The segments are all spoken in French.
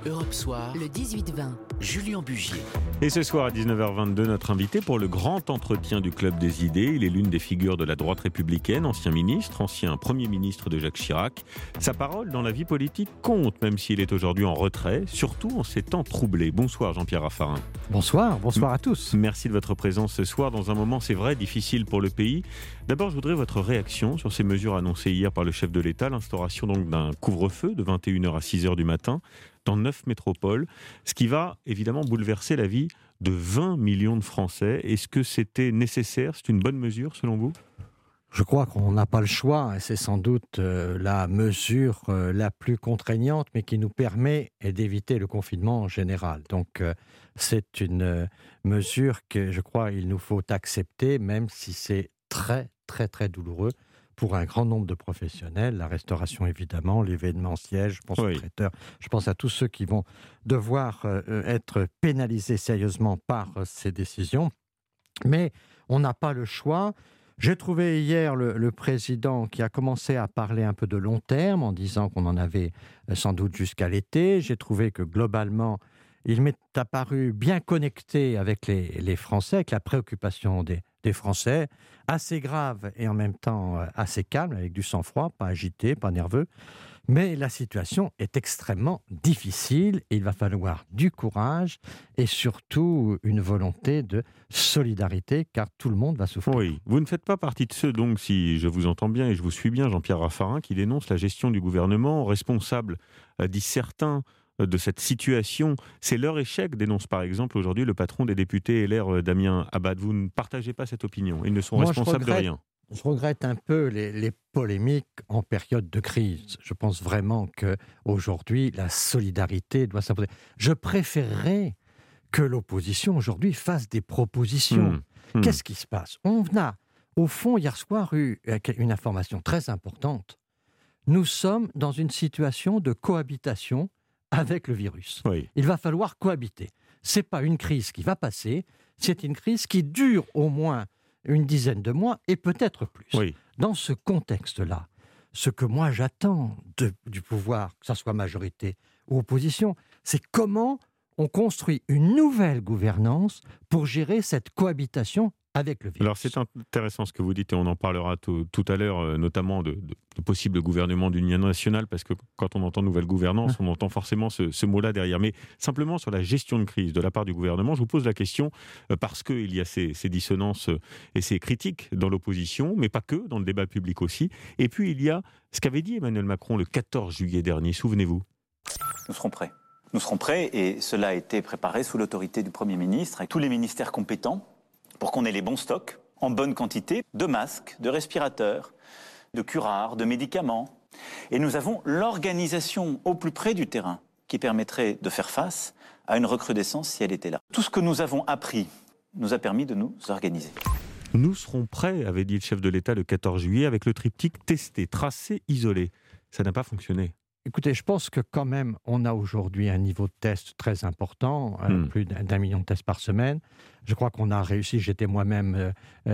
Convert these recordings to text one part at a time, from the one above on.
Europe Soir, le 18-20. Julien Bugier. Et ce soir à 19h22, notre invité pour le grand entretien du Club des idées. Il est l'une des figures de la droite républicaine, ancien ministre, ancien Premier ministre de Jacques Chirac. Sa parole dans la vie politique compte, même s'il est aujourd'hui en retrait, surtout en ces temps troublés. Bonsoir Jean-Pierre Raffarin. Bonsoir à tous. Merci de votre présence ce soir dans un moment, c'est vrai, difficile pour le pays. D'abord, je voudrais votre réaction sur ces mesures annoncées hier par le chef de l'État, l'instauration donc d'un couvre-feu de 21h à 6h du matin dans 9 métropoles, ce qui va évidemment bouleverser la vie de 20 millions de Français. Est-ce que c'était nécessaire? C'est une bonne mesure selon vous? Je crois qu'on n'a pas le choix, et c'est sans doute la mesure la plus contraignante, mais qui nous permet d'éviter le confinement en général. Donc c'est une mesure que je crois qu'il nous faut accepter, même si c'est très très très douloureux pour un grand nombre de professionnels, la restauration évidemment, l'événementiel, je pense aux traiteurs, je pense à tous ceux qui vont devoir être pénalisés sérieusement par ces décisions. Mais on n'a pas le choix. J'ai trouvé hier le président qui a commencé à parler un peu de long terme en disant qu'on en avait sans doute jusqu'à l'été. J'ai trouvé que globalement, il m'est apparu bien connecté avec les Français, avec la préoccupation des Français, assez grave et en même temps assez calme, avec du sang-froid, pas agité, pas nerveux. Mais la situation est extrêmement difficile et il va falloir du courage et surtout une volonté de solidarité, car tout le monde va souffrir. Oui, vous ne faites pas partie de ceux, donc, si je vous entends bien et je vous suis bien, Jean-Pierre Raffarin, qui dénonce la gestion du gouvernement, responsable, disent certains, de cette situation. C'est leur échec, dénonce par exemple aujourd'hui le patron des députés LR, Damien Abad. Vous ne partagez pas cette opinion. Ils ne sont responsables de rien. Je regrette un peu les polémiques en période de crise. Je pense vraiment qu'aujourd'hui, la solidarité doit s'imposer. Je préférerais que l'opposition aujourd'hui fasse des propositions. Qu'est-ce qui se passe? On a, au fond, hier soir, eu une information très importante. Nous sommes dans une situation de cohabitation avec le virus. Oui. Il va falloir cohabiter. Ce n'est pas une crise qui va passer, c'est une crise qui dure au moins une dizaine de mois et peut-être plus. Oui. Dans ce contexte-là, ce que moi j'attends du pouvoir, que ce soit majorité ou opposition, c'est comment on construit une nouvelle gouvernance pour gérer cette cohabitation avec le virus. Alors c'est intéressant ce que vous dites et on en parlera tout à l'heure, notamment de possible gouvernement d'union nationale, parce que quand on entend nouvelle gouvernance, on entend forcément ce mot-là derrière. Mais simplement sur la gestion de crise de la part du gouvernement, je vous pose la question parce qu'il y a ces dissonances et ces critiques dans l'opposition, mais pas que, dans le débat public aussi. Et puis il y a ce qu'avait dit Emmanuel Macron le 14 juillet dernier, souvenez-vous. Nous serons prêts. Nous serons prêts et cela a été préparé sous l'autorité du Premier ministre avec tous les ministères compétents pour qu'on ait les bons stocks, en bonne quantité, de masques, de respirateurs, de curares, de médicaments. Et nous avons l'organisation au plus près du terrain qui permettrait de faire face à une recrudescence si elle était là. Tout ce que nous avons appris nous a permis de nous organiser. Nous serons prêts, avait dit le chef de l'État le 14 juillet, avec le triptyque testé, tracé, isolé. Ça n'a pas fonctionné. Écoutez, je pense que quand même, on a aujourd'hui un niveau de test très important, plus d'1 million de tests par semaine. Je crois qu'on a réussi, j'étais moi-même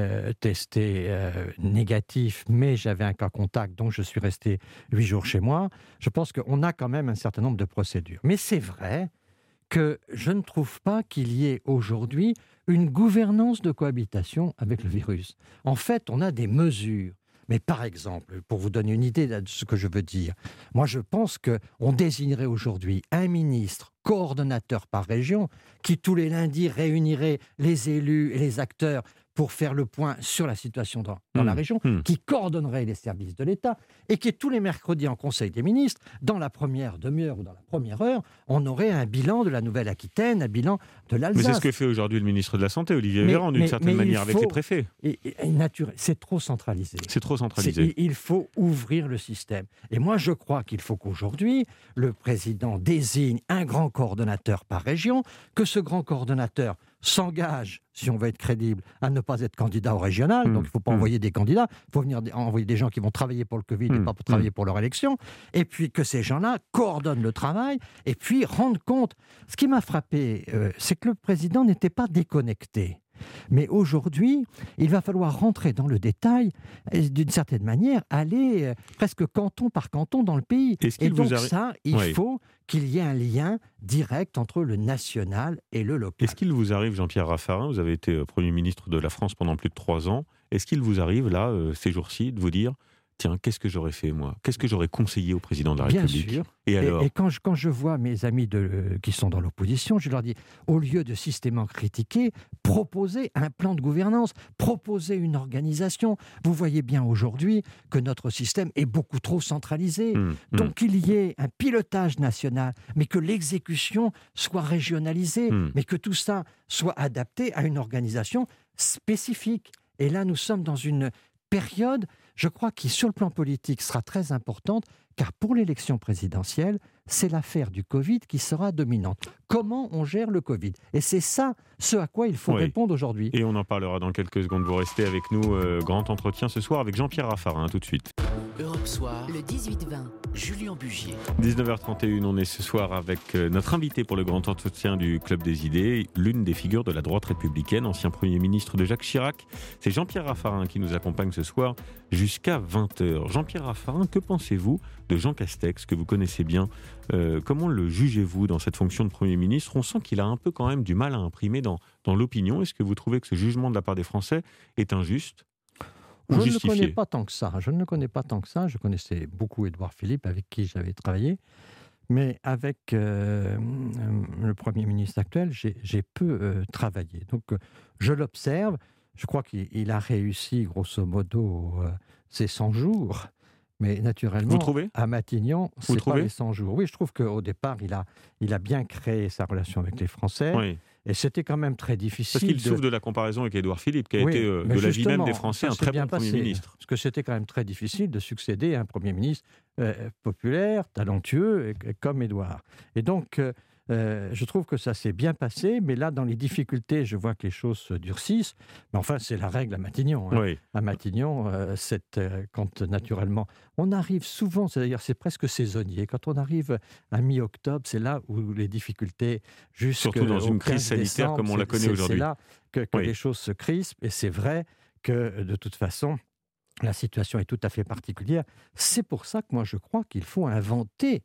testé négatif, mais j'avais un cas contact, donc je suis resté 8 jours chez moi. Je pense qu'on a quand même un certain nombre de procédures. Mais c'est vrai que je ne trouve pas qu'il y ait aujourd'hui une gouvernance de cohabitation avec le virus. En fait, on a des mesures. Mais par exemple, pour vous donner une idée de ce que je veux dire, moi je pense qu'on désignerait aujourd'hui un ministre coordonnateur par région qui tous les lundis réunirait les élus et les acteurs pour faire le point sur la situation dans la région, qui coordonnerait les services de l'État et qui tous les mercredis en Conseil des ministres, dans la première demi-heure ou dans la première heure, on aurait un bilan de la Nouvelle-Aquitaine, un bilan de l'Alsace. Mais c'est ce que fait aujourd'hui le ministre de la Santé, Olivier Véran, d'une certaine manière, avec les préfets. C'est trop centralisé. C'est trop centralisé. Il faut ouvrir le système. Et moi, je crois qu'il faut qu'aujourd'hui, le président désigne un grand coordonnateur par région, que ce grand coordonnateur s'engage, si on veut être crédible, à ne pas être candidat au régional. Donc, il ne faut pas envoyer des candidats. Il faut envoyer des gens qui vont travailler pour le Covid et pas pour travailler pour leur élection. Et puis, que ces gens-là coordonnent le travail et puis rendent compte. Ce qui m'a frappé, c'est que le président n'était pas déconnecté. Mais aujourd'hui, il va falloir rentrer dans le détail, et d'une certaine manière, aller presque canton par canton dans le pays. Et donc il faut qu'il y ait un lien direct entre le national et le local. Est-ce qu'il vous arrive, Jean-Pierre Raffarin, vous avez été Premier ministre de la France pendant plus de 3 ans, est-ce qu'il vous arrive, là, ces jours-ci, de vous dire « Tiens, qu'est-ce que j'aurais fait, moi ? Qu'est-ce que j'aurais conseillé au président de la République ?» Bien sûr. Et alors ? Et quand je vois mes amis qui sont dans l'opposition, je leur dis, au lieu de systématiquement critiquer, proposez un plan de gouvernance, proposez une organisation. Vous voyez bien aujourd'hui que notre système est beaucoup trop centralisé. Donc qu'il y ait un pilotage national, mais que l'exécution soit régionalisée, mais que tout ça soit adapté à une organisation spécifique. Et là, nous sommes dans une période, je crois, qui, sur le plan politique, sera très importante, car pour l'élection présidentielle, c'est l'affaire du Covid qui sera dominante. Comment on gère le Covid ? Et c'est ça, ce à quoi il faut répondre aujourd'hui. Et on en parlera dans quelques secondes. Vous restez avec nous. Grand entretien ce soir avec Jean-Pierre Raffarin, tout de suite. Europe Soir, le 18-20, Julien Bugier. 19h31, on est ce soir avec notre invité pour le grand entretien du Club des idées, l'une des figures de la droite républicaine, ancien Premier ministre de Jacques Chirac. C'est Jean-Pierre Raffarin qui nous accompagne ce soir jusqu'à 20h. Jean-Pierre Raffarin, que pensez-vous de Jean Castex, que vous connaissez bien ? Comment le jugez-vous dans cette fonction de Premier ministre ? On sent qu'il a un peu quand même du mal à imprimer dans l'opinion. Est-ce que vous trouvez que ce jugement de la part des Français est injuste ? Je ne le connais pas tant que ça. Je connaissais beaucoup Édouard Philippe, avec qui j'avais travaillé. Mais avec le Premier ministre actuel, j'ai peu travaillé. Donc, je l'observe. Je crois qu'il a réussi, grosso modo, ses 100 jours. Mais naturellement, vous trouvez à Matignon, c'est pas les 100 jours. Oui, je trouve qu'au départ, il a bien créé sa relation avec les Français. Oui. Et c'était quand même très difficile. Parce qu'il souffre de la comparaison avec Édouard Philippe, qui a été, de l'avis même des Français, un très bon Premier ministre. Parce que c'était quand même très difficile de succéder à un Premier ministre populaire, talentueux, comme Édouard. Et donc, je trouve que ça s'est bien passé, mais là, dans les difficultés, je vois que les choses se durcissent. Mais enfin, c'est la règle à Matignon. Oui. À Matignon, quand naturellement, on arrive souvent, c'est-à-dire c'est presque saisonnier. Quand on arrive à mi-octobre, c'est là où les difficultés, surtout dans une crise sanitaire comme on la connaît aujourd'hui. C'est là que les choses se crispent. Et c'est vrai que, de toute façon, la situation est tout à fait particulière. C'est pour ça que moi, je crois qu'il faut inventer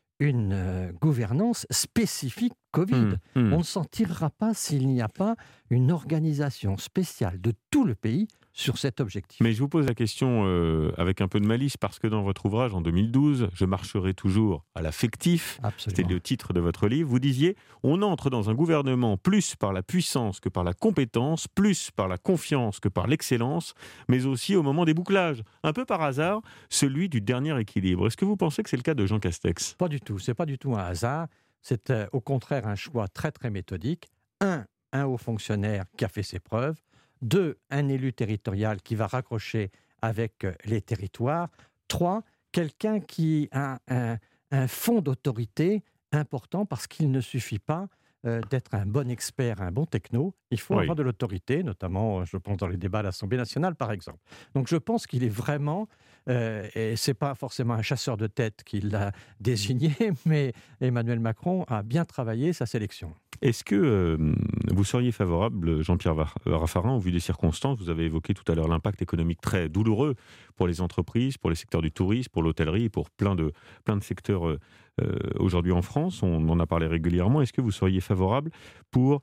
une gouvernance spécifique Covid. On ne s'en tirera pas s'il n'y a pas une organisation spéciale de tout le pays sur cet objectif. Mais je vous pose la question avec un peu de malice, parce que dans votre ouvrage, en 2012, « Je marcherai toujours à l'affectif », c'était le titre de votre livre, vous disiez « On entre dans un gouvernement plus par la puissance que par la compétence, plus par la confiance que par l'excellence, mais aussi au moment des bouclages. Un peu par hasard, celui du dernier équilibre. » Est-ce que vous pensez que c'est le cas de Jean Castex ? Pas du tout, c'est pas du tout un hasard. C'est au contraire un choix très très méthodique. Un haut fonctionnaire qui a fait ses preuves. 2, un élu territorial qui va raccrocher avec les territoires. 3, quelqu'un qui a un fond d'autorité important, parce qu'il ne suffit pas d'être un bon expert, un bon techno. Il faut avoir de l'autorité, notamment, je pense, dans les débats à l'Assemblée nationale, par exemple. Donc je pense qu'il est vraiment, et ce n'est pas forcément un chasseur de tête qui l'a désigné, mais Emmanuel Macron a bien travaillé sa sélection. Est-ce que vous seriez favorable, Jean-Pierre Raffarin, au vu des circonstances, vous avez évoqué tout à l'heure l'impact économique très douloureux pour les entreprises, pour les secteurs du tourisme, pour l'hôtellerie, pour plein de secteurs aujourd'hui en France, on en a parlé régulièrement. Est-ce que vous seriez favorable pour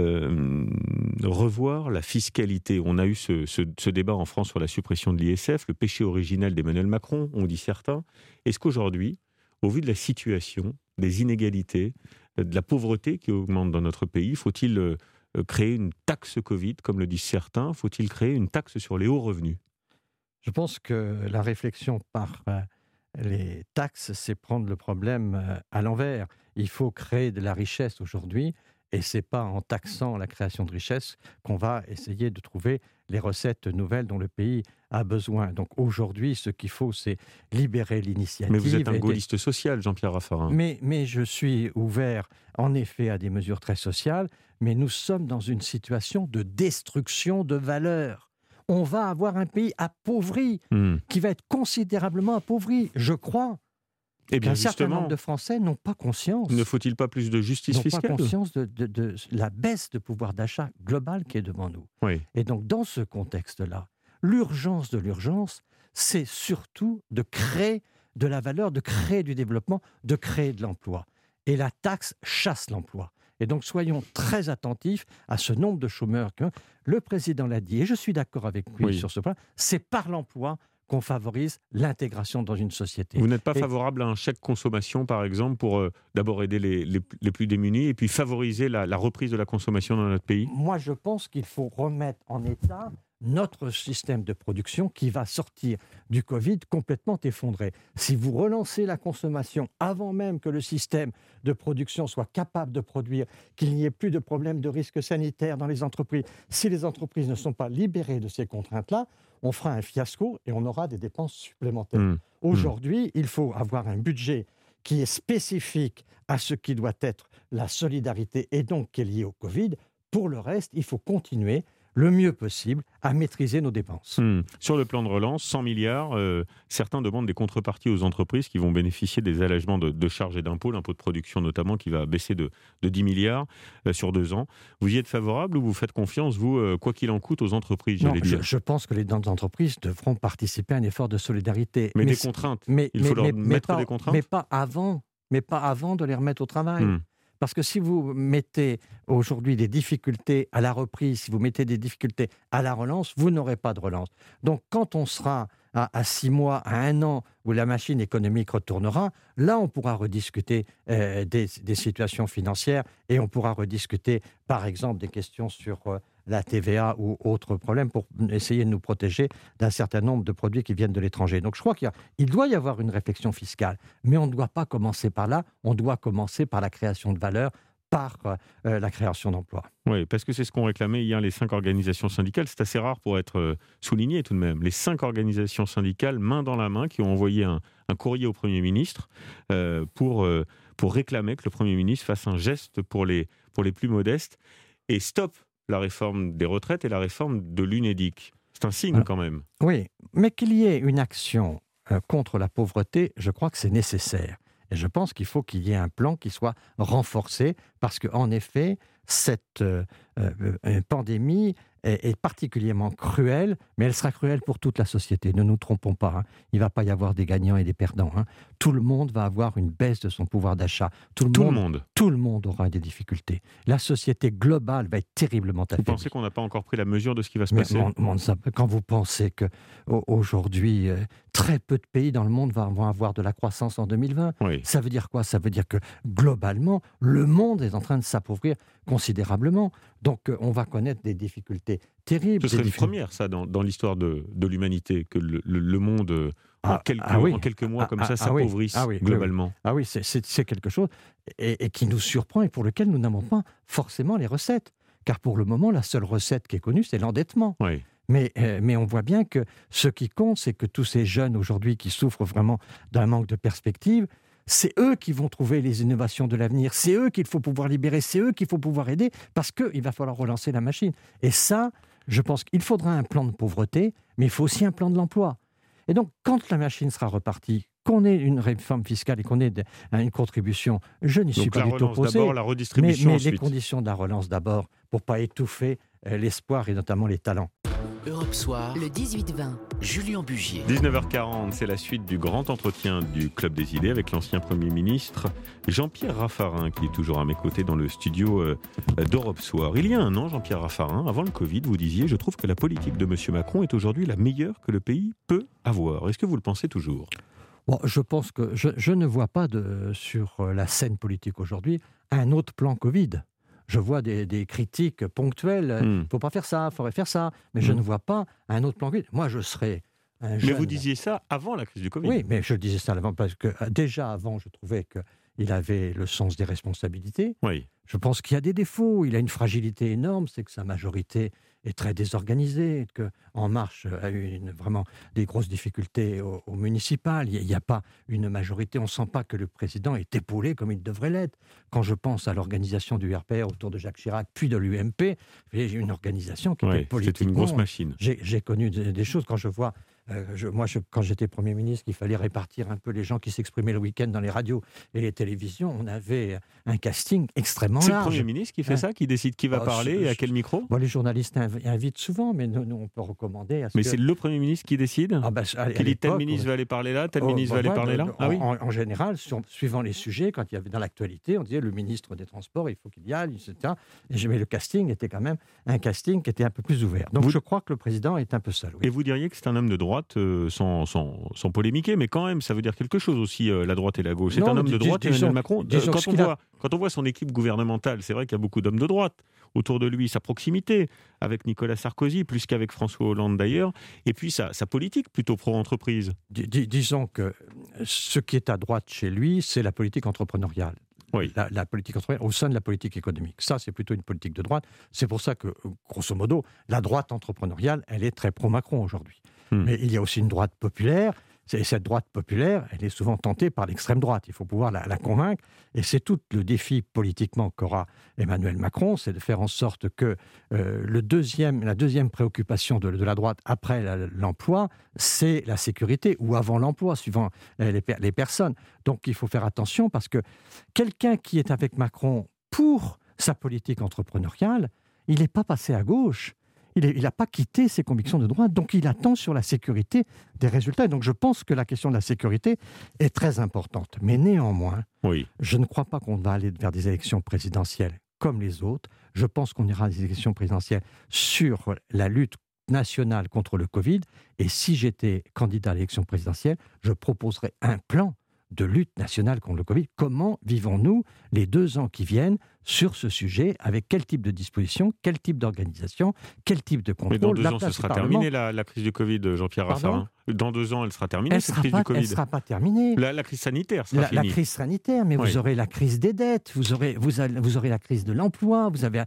revoir la fiscalité ? On a eu ce débat en France sur la suppression de l'ISF, le péché originel d'Emmanuel Macron, on dit certains. Est-ce qu'aujourd'hui, au vu de la situation, des inégalités, de la pauvreté qui augmente dans notre pays, faut-il créer une taxe Covid, comme le disent certains ? Faut-il créer une taxe sur les hauts revenus ? Je pense que la réflexion par les taxes, c'est prendre le problème à l'envers. Il faut créer de la richesse aujourd'hui, et ce n'est pas en taxant la création de richesse qu'on va essayer de trouver les recettes nouvelles dont le pays a besoin. Donc aujourd'hui, ce qu'il faut, c'est libérer l'initiative. Mais vous êtes un gaulliste social, Jean-Pierre Raffarin. Mais je suis ouvert, en effet, à des mesures très sociales, mais nous sommes dans une situation de destruction de valeurs. On va avoir un pays appauvri, qui va être considérablement appauvri, je crois. Eh bien, Un certain justement, nombre de Français n'ont pas conscience. ne faut-il pas plus de justice N'ont fiscale? pas conscience de la baisse de pouvoir d'achat global qui est devant nous. Oui. Et donc, dans ce contexte-là, l'urgence de l'urgence, c'est surtout de créer de la valeur, de créer du développement, de créer de l'emploi. Et la taxe chasse l'emploi. Et donc, soyons très attentifs à ce nombre de chômeurs. Le président l'a dit, et je suis d'accord avec lui sur ce point, c'est par l'emploi qu'on favorise l'intégration dans une société. Vous n'êtes pas favorable à un chèque consommation, par exemple, pour d'abord aider les plus démunis et puis favoriser la reprise de la consommation dans notre pays? Moi, je pense qu'il faut remettre en état notre système de production qui va sortir du Covid complètement effondré. Si vous relancez la consommation avant même que le système de production soit capable de produire, qu'il n'y ait plus de problème de risque sanitaire dans les entreprises, si les entreprises ne sont pas libérées de ces contraintes-là, on fera un fiasco et on aura des dépenses supplémentaires. Aujourd'hui, il faut avoir un budget qui est spécifique à ce qui doit être la solidarité et donc qui est lié au Covid. Pour le reste, il faut continuer le mieux possible à maîtriser nos dépenses. Sur le plan de relance, 100 milliards, certains demandent des contreparties aux entreprises qui vont bénéficier des allègements de charges et d'impôts, l'impôt de production notamment, qui va baisser de 10 milliards sur 2 ans. Vous y êtes favorable ou vous faites confiance, vous, quoi qu'il en coûte, aux entreprises? Non, je pense que les entreprises devront participer à un effort de solidarité. Mais des contraintes, il faut leur mettre des contraintes? Mais pas avant de les remettre au travail. Parce que si vous mettez aujourd'hui des difficultés à la reprise, si vous mettez des difficultés à la relance, vous n'aurez pas de relance. Donc quand on sera à 6 mois, à 1 an, où la machine économique retournera, là on pourra rediscuter des situations financières et on pourra rediscuter par exemple des questions sur la TVA ou autres problèmes pour essayer de nous protéger d'un certain nombre de produits qui viennent de l'étranger. Donc je crois qu'il doit y avoir une réflexion fiscale, mais on ne doit pas commencer par là, on doit commencer par la création de valeur, par la création d'emplois. Oui, parce que c'est ce qu'ont réclamé hier les 5 organisations syndicales. C'est assez rare pour être souligné tout de même. Les 5 organisations syndicales, main dans la main, qui ont envoyé un courrier au Premier ministre pour réclamer que le Premier ministre fasse un geste pour les plus modestes et stop la réforme des retraites et la réforme de l'UNEDIC. C'est un signe quand même. Oui, mais qu'il y ait une action contre la pauvreté, je crois que c'est nécessaire. Et je pense qu'il faut qu'il y ait un plan qui soit renforcé parce qu'en effet, cette pandémie est particulièrement cruelle, mais elle sera cruelle pour toute la société. Ne nous trompons pas, il ne va pas y avoir des gagnants et des perdants. Tout le monde va avoir une baisse de son pouvoir d'achat. Tout le monde aura des difficultés. La société globale va être terriblement affaiblie. Vous pensez qu'on n'a pas encore pris la mesure de ce qui va se passer? Quand vous pensez qu'aujourd'hui, très peu de pays dans le monde vont avoir de la croissance en 2020, ça veut dire quoi? Ça veut dire que globalement, le monde est en train de s'appauvrir considérablement. Donc on va connaître des difficultés terribles. Ce serait une première, ça, dans l'histoire de l'humanité, que le monde, en quelques mois comme ça, s'appauvrisse globalement. Oui, c'est quelque chose et qui nous surprend et pour lequel nous n'avons pas forcément les recettes. Car pour le moment, la seule recette qui est connue, c'est l'endettement. Oui. Mais on voit bien que ce qui compte, c'est que tous ces jeunes aujourd'hui qui souffrent vraiment d'un manque de perspective, c'est eux qui vont trouver les innovations de l'avenir, c'est eux qu'il faut pouvoir libérer, c'est eux qu'il faut pouvoir aider, parce qu'il va falloir relancer la machine. Et ça, je pense qu'il faudra un plan de pauvreté, mais il faut aussi un plan de l'emploi. Et donc, quand la machine sera repartie, qu'on ait une réforme fiscale et qu'on ait une contribution, je n'y suis pas du tout opposé. D'abord, la redistribution mais ensuite. les conditions de la relance d'abord, pour ne pas étouffer l'espoir et notamment les talents. Europe Soir, le 18-20, Julien Bugier. 19h40, c'est la suite du grand entretien du Club des idées avec l'ancien Premier ministre Jean-Pierre Raffarin, qui est toujours à mes côtés dans le studio d'Europe Soir. Il y a un an, Jean-Pierre Raffarin, avant le Covid, vous disiez « Je trouve que la politique de M. Macron est aujourd'hui la meilleure que le pays peut avoir ». Est-ce que vous le pensez toujours ? Bon, je pense que je ne vois pas sur la scène politique aujourd'hui un autre plan Covid. Je vois des critiques ponctuelles. Il ne faut pas faire ça, il faudrait faire ça. Mais je ne vois pas un autre plan Covid. Moi, je serais un jeune... Mais vous disiez ça avant la crise du Covid. Oui, mais je disais ça avant parce que déjà avant, je trouvais qu'il avait le sens des responsabilités. Oui. Je pense qu'il y a des défauts. Il a une fragilité énorme, c'est que sa majorité est très désorganisée, qu'En Marche a eu vraiment des grosses difficultés au municipal. Il n'y a pas une majorité, on ne sent pas que le président est épaulé comme il devrait l'être. Quand je pense à l'organisation du RPR autour de Jacques Chirac, puis de l'UMP, j'ai une organisation qui était politiquement... C'est une grosse machine. J'ai connu des choses quand je vois Quand j'étais Premier ministre, il fallait répartir un peu les gens qui s'exprimaient le week-end dans les radios et les télévisions. On avait un casting extrêmement large. C'est le Premier ministre qui fait ça, qui décide qui va parler et à quel micro? Les journalistes invitent souvent, mais nous, on peut recommander... Mais c'est le Premier ministre qui décide? Qui dit tel ministre va aller parler là, tel ministre va aller parler là? En général, suivant les sujets, quand il y avait dans l'actualité, on disait le ministre des Transports, il faut qu'il y aille, etc. Mais le casting était quand même un casting qui était un peu plus ouvert. Donc je crois que le président est un peu seul. Oui. Et vous diriez que c'est un homme de droite, sans polémiquer, mais quand même, ça veut dire quelque chose aussi, la droite et la gauche. C'est un homme de droite, Emmanuel Macron. Quand on voit son équipe gouvernementale, c'est vrai qu'il y a beaucoup d'hommes de droite autour de lui, sa proximité avec Nicolas Sarkozy, plus qu'avec François Hollande d'ailleurs, et puis sa politique plutôt pro-entreprise. Disons que ce qui est à droite chez lui, c'est la politique entrepreneuriale. Oui. La politique entrepreneuriale au sein de la politique économique. Ça, c'est plutôt une politique de droite. C'est pour ça que, grosso modo, la droite entrepreneuriale, elle est très pro-Macron aujourd'hui. Mais il y a aussi une droite populaire. Et cette droite populaire, elle est souvent tentée par l'extrême droite. Il faut pouvoir la convaincre. Et c'est tout le défi politiquement qu'aura Emmanuel Macron, c'est de faire en sorte que la deuxième préoccupation de la droite après l'emploi, c'est la sécurité, ou avant l'emploi, suivant les personnes. Donc il faut faire attention parce que quelqu'un qui est avec Macron pour sa politique entrepreneuriale, il n'est pas passé à gauche. Il n'a pas quitté ses convictions de droite, donc il attend sur la sécurité des résultats. Et donc je pense que la question de la sécurité est très importante. Mais néanmoins, je ne crois pas qu'on va aller vers des élections présidentielles comme les autres. Je pense qu'on ira à des élections présidentielles sur la lutte nationale contre le Covid. Et si j'étais candidat à l'élection présidentielle, je proposerais un plan de lutte nationale contre le Covid. Comment vivons-nous les 2 ans qui viennent sur ce sujet, avec quel type de disposition, quel type d'organisation, quel type de contrôle? Mais dans 2 ans, ce sera terminé la crise du Covid, Jean-Pierre Raffarin. Dans 2 ans, elle sera terminée, cette crise du Covid. Elle ne sera pas terminée. La crise sanitaire sera finie. La crise sanitaire, mais vous aurez la crise des dettes, vous aurez la crise de l'emploi,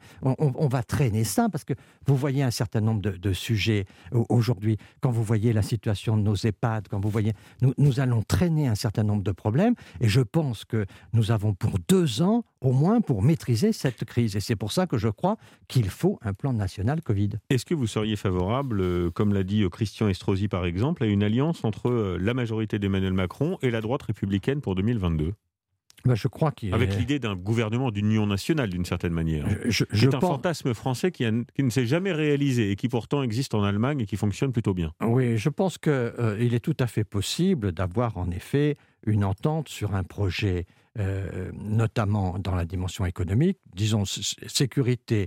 on va traîner ça, parce que vous voyez un certain nombre de sujets aujourd'hui, quand vous voyez la situation de nos EHPAD, quand vous voyez, nous allons traîner un certain nombre de problèmes, et je pense que nous avons pour 2 ans, au moins, pour maîtriser cette crise. Et c'est pour ça que je crois qu'il faut un plan national Covid. Est-ce que vous seriez favorable, comme l'a dit Christian Estrosi par exemple, à une alliance entre la majorité d'Emmanuel Macron et la droite républicaine pour 2022 ? Je crois avec l'idée d'un gouvernement d'union nationale, d'une certaine manière. C'est un fantasme français qui ne s'est jamais réalisé et qui pourtant existe en Allemagne et qui fonctionne plutôt bien. Oui, je pense qu'il est tout à fait possible d'avoir en effet une entente sur un projet, notamment dans la dimension économique, disons sécurité,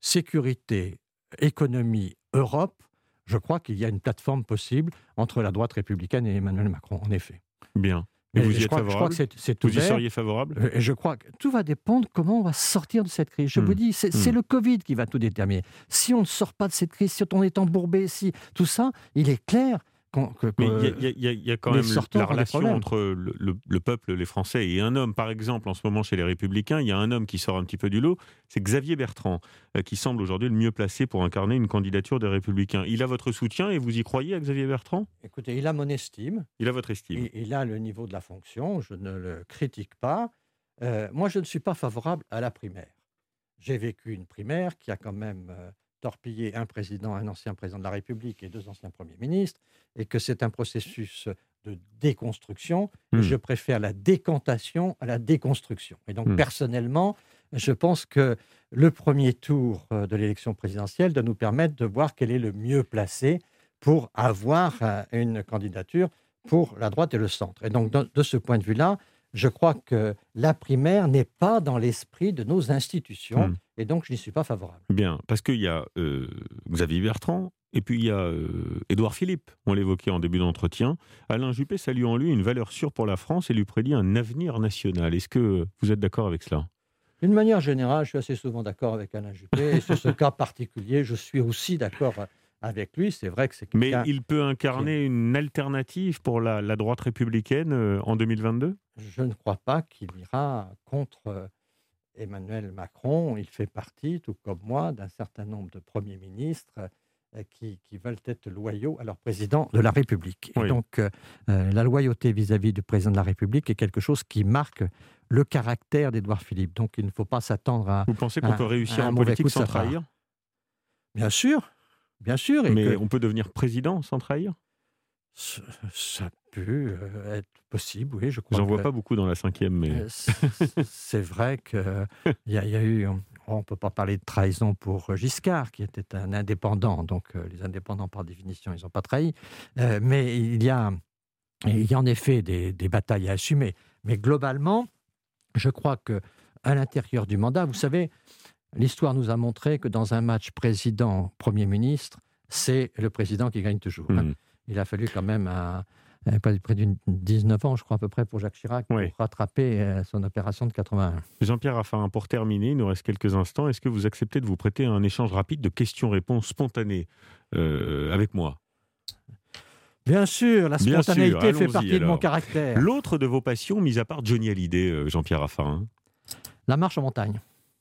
économie, Europe. Je crois qu'il y a une plateforme possible entre la droite républicaine et Emmanuel Macron, en effet. Bien. Et vous y êtes favorable? Je crois que c'est vous y seriez favorable? Je crois que tout va dépendre comment on va sortir de cette crise. Je vous dis, c'est le Covid qui va tout déterminer. Si on ne sort pas de cette crise, si on est embourbé, si tout ça, il est clair mais il y a quand même la relation entre le peuple, les Français, et un homme. Par exemple, en ce moment, chez les Républicains, il y a un homme qui sort un petit peu du lot, c'est Xavier Bertrand, qui semble aujourd'hui le mieux placé pour incarner une candidature des Républicains. Il a votre soutien et vous y croyez à Xavier Bertrand? Écoutez, il a mon estime. Il a votre estime. Il a le niveau de la fonction, je ne le critique pas. Moi, je ne suis pas favorable à la primaire. J'ai vécu une primaire qui a quand même torpillé un ancien président de la République et 2 anciens premiers ministres, et que c'est un processus de déconstruction. Je préfère la décantation à la déconstruction. Et donc, personnellement, je pense que le premier tour de l'élection présidentielle doit nous permettre de voir quel est le mieux placé pour avoir une candidature pour la droite et le centre. Et donc, de ce point de vue-là, je crois que la primaire n'est pas dans l'esprit de nos institutions, et donc je n'y suis pas favorable. Bien, parce qu'il y a Xavier Bertrand, et puis il y a Édouard Philippe, on l'évoquait en début d'entretien. Alain Juppé salue en lui une valeur sûre pour la France et lui prédit un avenir national. Est-ce que vous êtes d'accord avec cela? D'une manière générale, je suis assez souvent d'accord avec Alain Juppé, et sur ce cas particulier, je suis aussi d'accord avec lui. C'est vrai que c'est quelqu'un... Mais il peut incarner une alternative pour la droite républicaine en 2022? Je ne crois pas qu'il ira contre Emmanuel Macron. Il fait partie, tout comme moi, d'un certain nombre de premiers ministres qui veulent être loyaux à leur président de la République. Oui. Et donc, la loyauté vis-à-vis du président de la République est quelque chose qui marque le caractère d'Édouard Philippe. Donc, il ne faut pas s'attendre à... Vous pensez qu'on peut réussir en politique sans trahir? Bien sûr. Mais on peut devenir président sans trahir? Ça peut être possible, oui, je crois. J'en vois pas beaucoup dans la 5e, mais... C'est vrai qu'il y a eu... On ne peut pas parler de trahison pour Giscard, qui était un indépendant. Donc, les indépendants, par définition, ils n'ont pas trahi. Mais il y a en effet des batailles à assumer. Mais globalement, je crois qu'à l'intérieur du mandat, vous savez, l'histoire nous a montré que dans un match président-premier ministre, c'est le président qui gagne toujours. Il a fallu quand même près de 19 ans, je crois à peu près, pour Jacques Chirac, pour rattraper son opération de 81. Jean-Pierre Raffarin, pour terminer, il nous reste quelques instants. Est-ce que vous acceptez de vous prêter à un échange rapide de questions-réponses spontanées avec moi ? Bien sûr, la spontanéité fait partie de mon caractère. L'autre de vos passions, mis à part Johnny Hallyday, Jean-Pierre Raffarin ? La marche en montagne.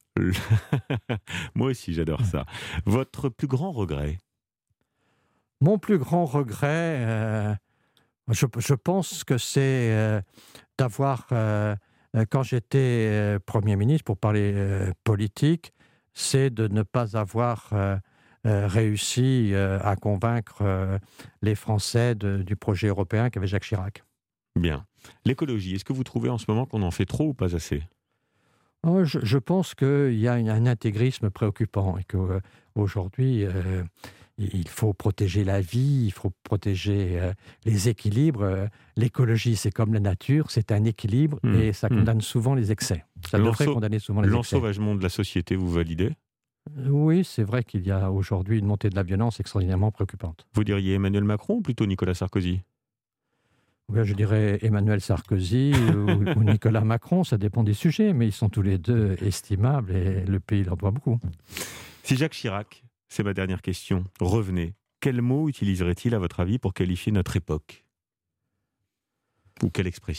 Moi aussi, j'adore ça. Votre plus grand regret ? Mon plus grand regret, je pense que c'est d'avoir, quand j'étais Premier ministre, pour parler politique, c'est de ne pas avoir réussi à convaincre les Français du projet européen qu'avait Jacques Chirac. Bien. L'écologie, est-ce que vous trouvez en ce moment qu'on en fait trop ou pas assez ? Je pense qu'il y a un intégrisme préoccupant et qu'aujourd'hui, il faut protéger la vie, il faut protéger les équilibres. L'écologie, c'est comme la nature, c'est un équilibre et ça condamne souvent les excès. Ça devrait condamner souvent les excès. L'ensauvagement de la société, vous validez ? Oui, c'est vrai qu'il y a aujourd'hui une montée de la violence extraordinairement préoccupante. Vous diriez Emmanuel Macron ou plutôt Nicolas Sarkozy ? Je dirais Emmanuel Sarkozy ou Nicolas Macron, ça dépend des sujets, mais ils sont tous les deux estimables et le pays leur doit beaucoup. Si Jacques Chirac, c'est ma dernière question, revenait, quel mot utiliserait-il à votre avis pour qualifier notre époque ? Ou quelle expression ?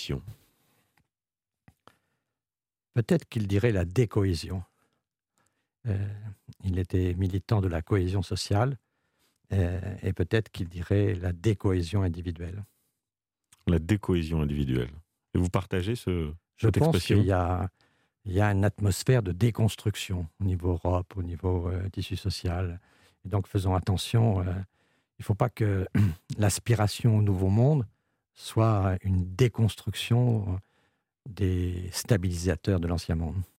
Peut-être qu'il dirait la décohésion. Il était militant de la cohésion sociale et peut-être qu'il dirait la décohésion individuelle. La décohésion individuelle. Et vous partagez cette expression ? Je pense qu'il y a une atmosphère de déconstruction au niveau Europe, au niveau tissu social. Et donc faisons attention, il ne faut pas que l'aspiration au nouveau monde soit une déconstruction des stabilisateurs de l'ancien monde.